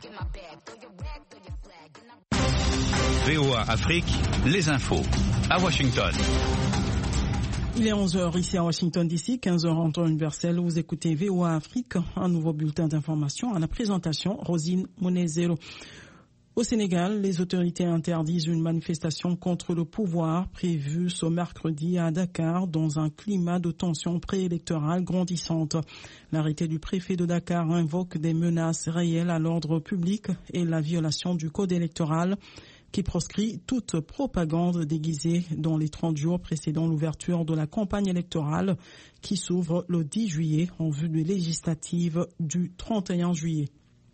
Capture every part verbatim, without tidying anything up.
V O A Afrique, les infos. À Washington. Il est onze heures ici à Washington D C, quinze heures en temps universel. Vous écoutez V O A Afrique, un nouveau bulletin d'information à la présentation, Rosine Monezero. Au Sénégal, les autorités interdisent une manifestation contre le pouvoir prévue ce mercredi à Dakar dans un climat de tension préélectorale grandissante. L'arrêté du préfet de Dakar invoque des menaces réelles à l'ordre public et la violation du code électoral qui proscrit toute propagande déguisée dans les trente jours précédant l'ouverture de la campagne électorale qui s'ouvre le dix juillet en vue des législatives du trente et un juillet.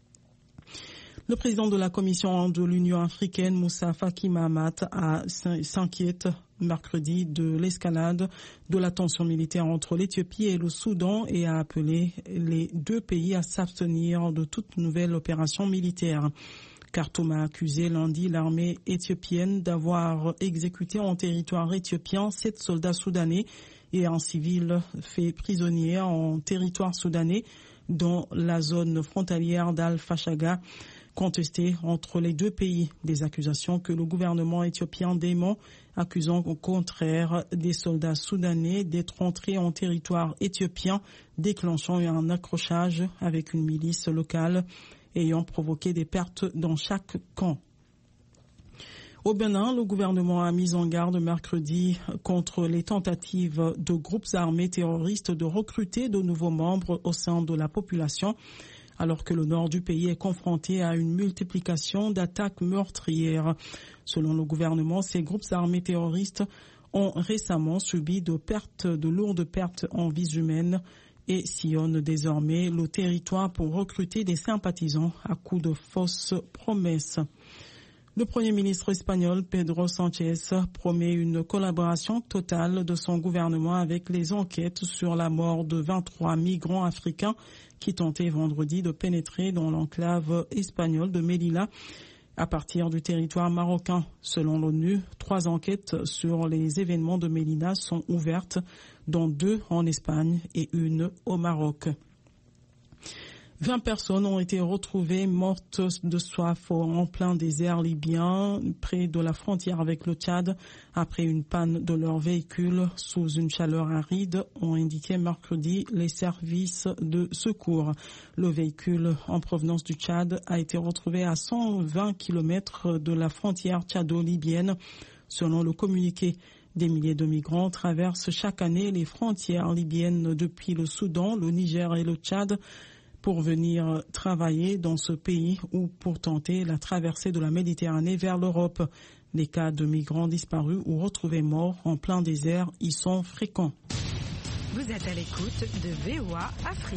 Le président de la Commission de l'Union africaine, Moussa Faki Mahamat, a, s'inquiète mercredi de l'escalade de la tension militaire entre l'Éthiopie et le Soudan et a appelé les deux pays à s'abstenir de toute nouvelle opération militaire. Khartoum a accusé lundi l'armée éthiopienne d'avoir exécuté en territoire éthiopien sept soldats soudanais et un civil fait prisonnier en territoire soudanais dans la zone frontalière d'Al-Fashaga, contestée entre les deux pays. Des accusations que le gouvernement éthiopien dément, accusant au contraire des soldats soudanais d'être entrés en territoire éthiopien, déclenchant un accrochage avec une milice locale ayant provoqué des pertes dans chaque camp. Au Bénin, le gouvernement a mis en garde mercredi contre les tentatives de groupes armés terroristes de recruter de nouveaux membres au sein de la population, alors que le nord du pays est confronté à une multiplication d'attaques meurtrières. Selon le gouvernement, ces groupes armés terroristes ont récemment subi de pertes, de lourdes pertes en vies humaines et sillonnent désormais le territoire pour recruter des sympathisants à coups de fausses promesses. Le Premier ministre espagnol Pedro Sánchez promet une collaboration totale de son gouvernement avec les enquêtes sur la mort de vingt-trois migrants africains qui tentaient vendredi de pénétrer dans l'enclave espagnole de Melilla à partir du territoire marocain. Selon l'ONU, trois enquêtes sur les événements de Melilla sont ouvertes, dont deux en Espagne et une au Maroc. vingt personnes ont été retrouvées mortes de soif en plein désert libyen, près de la frontière avec le Tchad, après une panne de leur véhicule sous une chaleur aride, ont indiqué mercredi les services de secours. Le véhicule en provenance du Tchad a été retrouvé à cent vingt kilomètres de la frontière tchado-libyenne, selon le communiqué. Des milliers de migrants traversent chaque année les frontières libyennes depuis le Soudan, le Niger et le Tchad, pour venir travailler dans ce pays ou pour tenter la traversée de la Méditerranée vers l'Europe. Les cas de migrants disparus ou retrouvés morts en plein désert y sont fréquents. Vous êtes à l'écoute de V O A Afrique.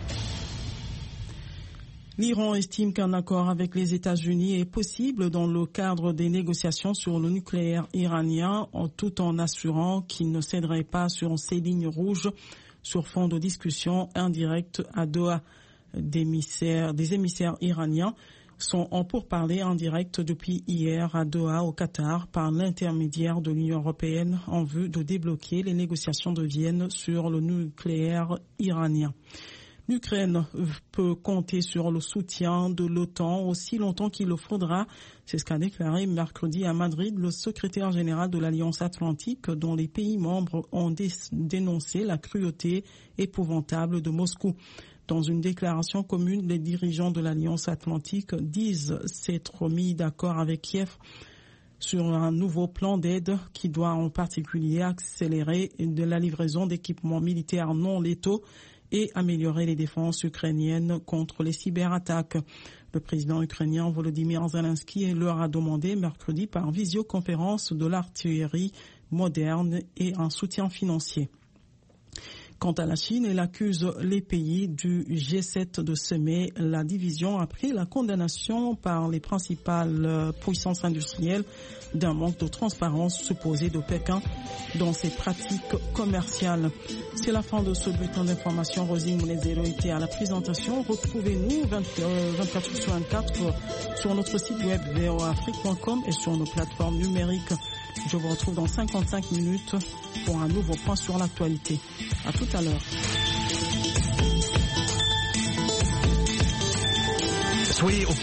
L'Iran estime qu'un accord avec les États-Unis est possible dans le cadre des négociations sur le nucléaire iranien, tout en assurant qu'il ne céderait pas sur ces lignes rouges sur fond de discussions indirectes à Doha. Des émissaires, des émissaires iraniens sont en pourparlers indirects depuis hier à Doha, au Qatar, par l'intermédiaire de l'Union européenne en vue de débloquer les négociations de Vienne sur le nucléaire iranien. L'Ukraine peut compter sur le soutien de l'OTAN aussi longtemps qu'il le faudra. C'est ce qu'a déclaré mercredi à Madrid le secrétaire général de l'Alliance Atlantique, dont les pays membres ont dé- dénoncé la cruauté épouvantable de Moscou. Dans une déclaration commune, les dirigeants de l'Alliance Atlantique disent s'être mis d'accord avec Kiev sur un nouveau plan d'aide qui doit en particulier accélérer de la livraison d'équipements militaires non létaux et améliorer les défenses ukrainiennes contre les cyberattaques. Le président ukrainien Volodymyr Zelensky leur a demandé mercredi par visioconférence de l'artillerie moderne et un soutien financier. Quant à la Chine, elle accuse les pays du G sept de semer la division après la condamnation par les principales puissances industrielles d'un manque de transparence supposé de Pékin dans ses pratiques commerciales. C'est la fin de ce bulletin d'information. Rosine Monezero était à la présentation. Retrouvez-nous vingt-quatre heures sur vingt-quatre sur notre site web v o a afrique point com et sur nos plateformes numériques. Je vous retrouve dans cinquante-cinq minutes pour un nouveau point sur l'actualité. À tout à l'heure. Soyez au